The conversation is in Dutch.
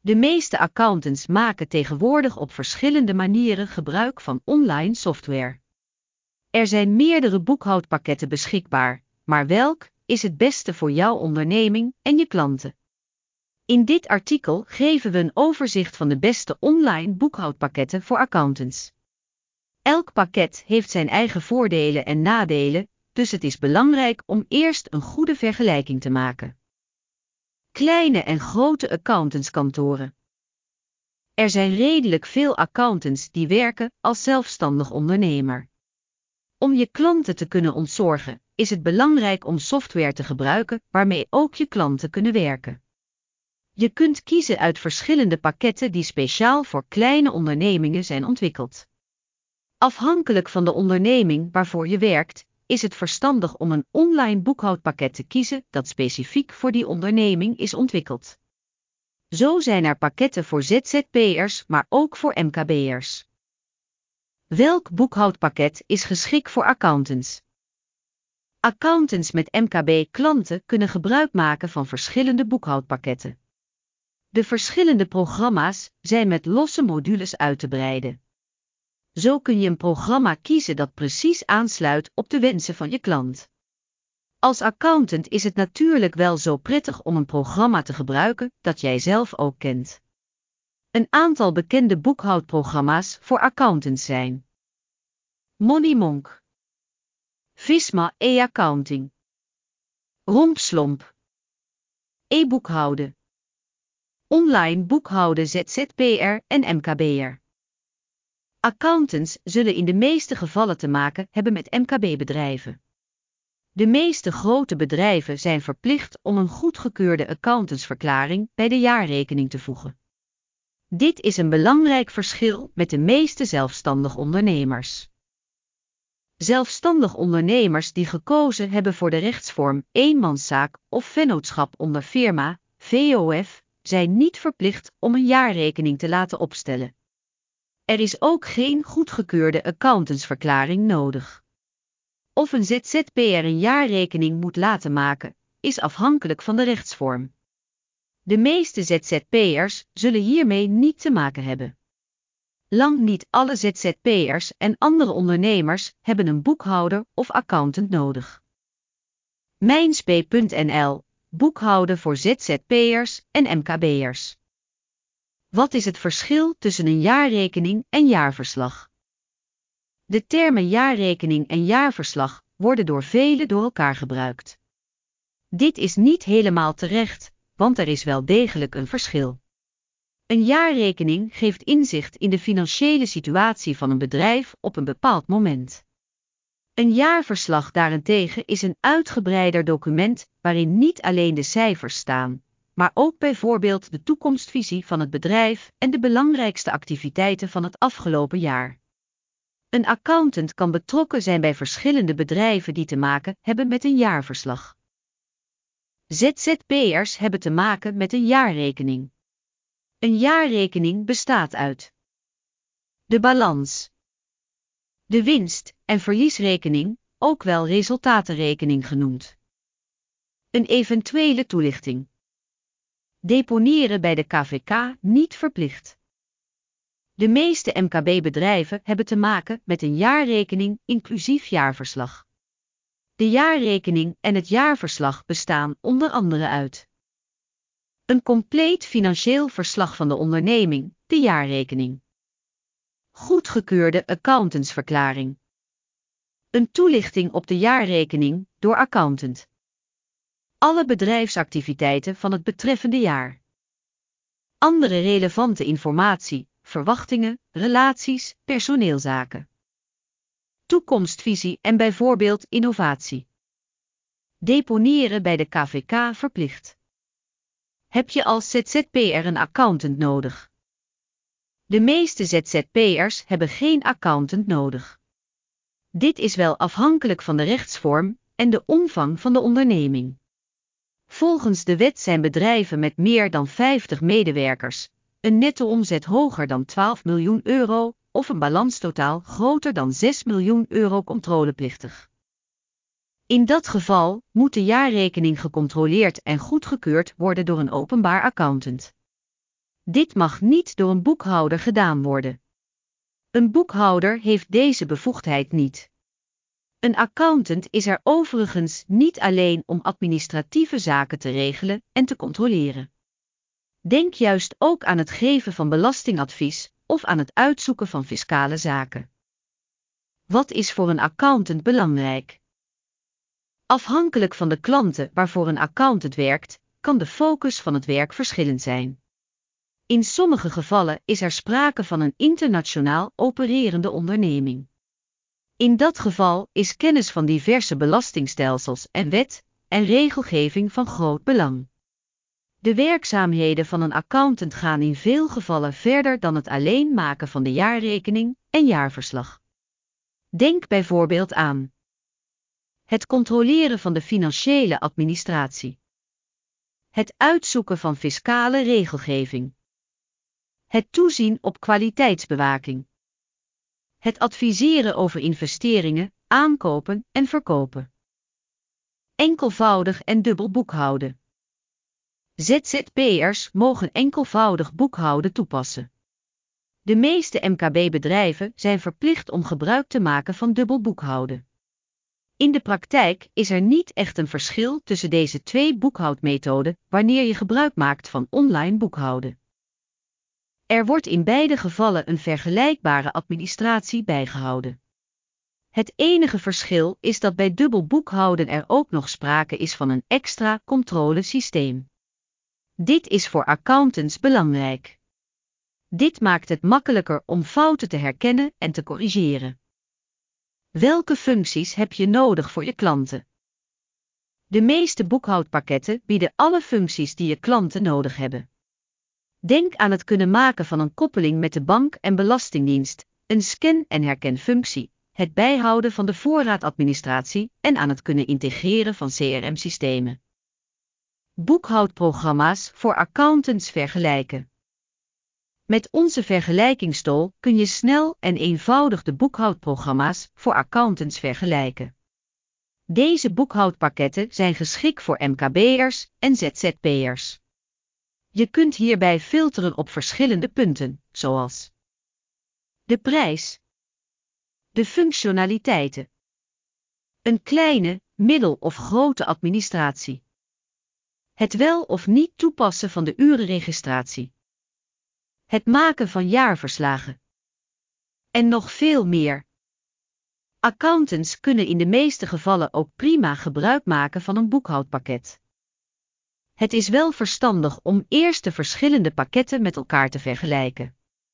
De meeste accountants maken tegenwoordig op verschillende manieren gebruik van online software. Er zijn meerdere boekhoudpakketten beschikbaar, maar welk is het beste voor jouw onderneming en je klanten? In dit artikel geven we een overzicht van de beste online boekhoudpakketten voor accountants. Elk pakket heeft zijn eigen voordelen en nadelen, dus het is belangrijk om eerst een goede vergelijking te maken. Kleine en grote accountantskantoren. Er zijn redelijk veel accountants die werken als zelfstandig ondernemer. Om je klanten te kunnen ontzorgen, is het belangrijk om software te gebruiken waarmee ook je klanten kunnen werken. Je kunt kiezen uit verschillende pakketten die speciaal voor kleine ondernemingen zijn ontwikkeld. Afhankelijk van de onderneming waarvoor je werkt, is het verstandig om een online boekhoudpakket te kiezen dat specifiek voor die onderneming is ontwikkeld. Zo zijn er pakketten voor ZZP'ers, maar ook voor MKB'ers. Welk boekhoudpakket is geschikt voor accountants? Accountants met MKB-klanten kunnen gebruik maken van verschillende boekhoudpakketten. De verschillende programma's zijn met losse modules uit te breiden. Zo kun je een programma kiezen dat precies aansluit op de wensen van je klant. Als accountant is het natuurlijk wel zo prettig om een programma te gebruiken dat jij zelf ook kent. Een aantal bekende boekhoudprogramma's voor accountants zijn Moneymonk, Visma e-accounting, Rompslomp, e-boekhouden, online boekhouden ZZP'er en MKB'er. Accountants zullen in de meeste gevallen te maken hebben met MKB-bedrijven. De meeste grote bedrijven zijn verplicht om een goedgekeurde accountantsverklaring bij de jaarrekening te voegen. Dit is een belangrijk verschil met de meeste zelfstandig ondernemers. Zelfstandig ondernemers die gekozen hebben voor de rechtsvorm eenmanszaak of vennootschap onder firma, VOF, zijn niet verplicht om een jaarrekening te laten opstellen. Er is ook geen goedgekeurde accountantsverklaring nodig. Of een ZZP'er een jaarrekening moet laten maken, is afhankelijk van de rechtsvorm. De meeste ZZP'ers zullen hiermee niet te maken hebben. Lang niet alle ZZP'ers en andere ondernemers hebben een boekhouder of accountant nodig. Mijnspe.nl, boekhouden voor ZZP'ers en MKB'ers. Wat is het verschil tussen een jaarrekening en jaarverslag? De termen jaarrekening en jaarverslag worden door velen door elkaar gebruikt. Dit is niet helemaal terecht, want er is wel degelijk een verschil. Een jaarrekening geeft inzicht in de financiële situatie van een bedrijf op een bepaald moment. Een jaarverslag daarentegen is een uitgebreider document waarin niet alleen de cijfers staan, maar ook bijvoorbeeld de toekomstvisie van het bedrijf en de belangrijkste activiteiten van het afgelopen jaar. Een accountant kan betrokken zijn bij verschillende bedrijven die te maken hebben met een jaarverslag. ZZP'ers hebben te maken met een jaarrekening. Een jaarrekening bestaat uit de balans, de winst- en verliesrekening, ook wel resultatenrekening genoemd, een eventuele toelichting. Deponeren bij de KVK niet verplicht. De meeste MKB-bedrijven hebben te maken met een jaarrekening inclusief jaarverslag. De jaarrekening en het jaarverslag bestaan onder andere uit een compleet financieel verslag van de onderneming, de jaarrekening. Goedgekeurde accountantsverklaring. Een toelichting op de jaarrekening door accountant. Alle bedrijfsactiviteiten van het betreffende jaar. Andere relevante informatie, verwachtingen, relaties, personeelzaken. Toekomstvisie en bijvoorbeeld innovatie. Deponeren bij de KVK verplicht. Heb je als ZZP'er een accountant nodig? De meeste ZZP'ers hebben geen accountant nodig. Dit is wel afhankelijk van de rechtsvorm en de omvang van de onderneming. Volgens de wet zijn bedrijven met meer dan 50 medewerkers, een netto-omzet hoger dan 12 miljoen euro of een balanstotaal groter dan 6 miljoen euro controleplichtig. In dat geval moet de jaarrekening gecontroleerd en goedgekeurd worden door een openbaar accountant. Dit mag niet door een boekhouder gedaan worden. Een boekhouder heeft deze bevoegdheid niet. Een accountant is er overigens niet alleen om administratieve zaken te regelen en te controleren. Denk juist ook aan het geven van belastingadvies of aan het uitzoeken van fiscale zaken. Wat is voor een accountant belangrijk? Afhankelijk van de klanten waarvoor een accountant werkt, kan de focus van het werk verschillend zijn. In sommige gevallen is er sprake van een internationaal opererende onderneming. In dat geval is kennis van diverse belastingstelsels en wet en regelgeving van groot belang. De werkzaamheden van een accountant gaan in veel gevallen verder dan het alleen maken van de jaarrekening en jaarverslag. Denk bijvoorbeeld aan het controleren van de financiële administratie, het uitzoeken van fiscale regelgeving, het toezien op kwaliteitsbewaking, het adviseren over investeringen, aankopen en verkopen, enkelvoudig en dubbel boekhouden. ZZP'ers mogen enkelvoudig boekhouden toepassen. De meeste MKB-bedrijven zijn verplicht om gebruik te maken van dubbel boekhouden. In de praktijk is er niet echt een verschil tussen deze twee boekhoudmethoden wanneer je gebruik maakt van online boekhouden. Er wordt in beide gevallen een vergelijkbare administratie bijgehouden. Het enige verschil is dat bij dubbel boekhouden er ook nog sprake is van een extra controlesysteem. Dit is voor accountants belangrijk. Dit maakt het makkelijker om fouten te herkennen en te corrigeren. Welke functies heb je nodig voor je klanten? De meeste boekhoudpakketten bieden alle functies die je klanten nodig hebben. Denk aan het kunnen maken van een koppeling met de bank en belastingdienst, een scan- en herkenfunctie, het bijhouden van de voorraadadministratie en aan het kunnen integreren van CRM-systemen. Boekhoudprogramma's voor accountants vergelijken. Met onze vergelijkingstool kun je snel en eenvoudig de boekhoudprogramma's voor accountants vergelijken. Deze boekhoudpakketten zijn geschikt voor MKB'ers en ZZP'ers. Je kunt hierbij filteren op verschillende punten, zoals de prijs, de functionaliteiten, een kleine, middel- of grote administratie, het wel of niet toepassen van de urenregistratie, het maken van jaarverslagen en nog veel meer. Accountants kunnen in de meeste gevallen ook prima gebruik maken van een boekhoudpakket. Het is wel verstandig om eerst de verschillende pakketten met elkaar te vergelijken.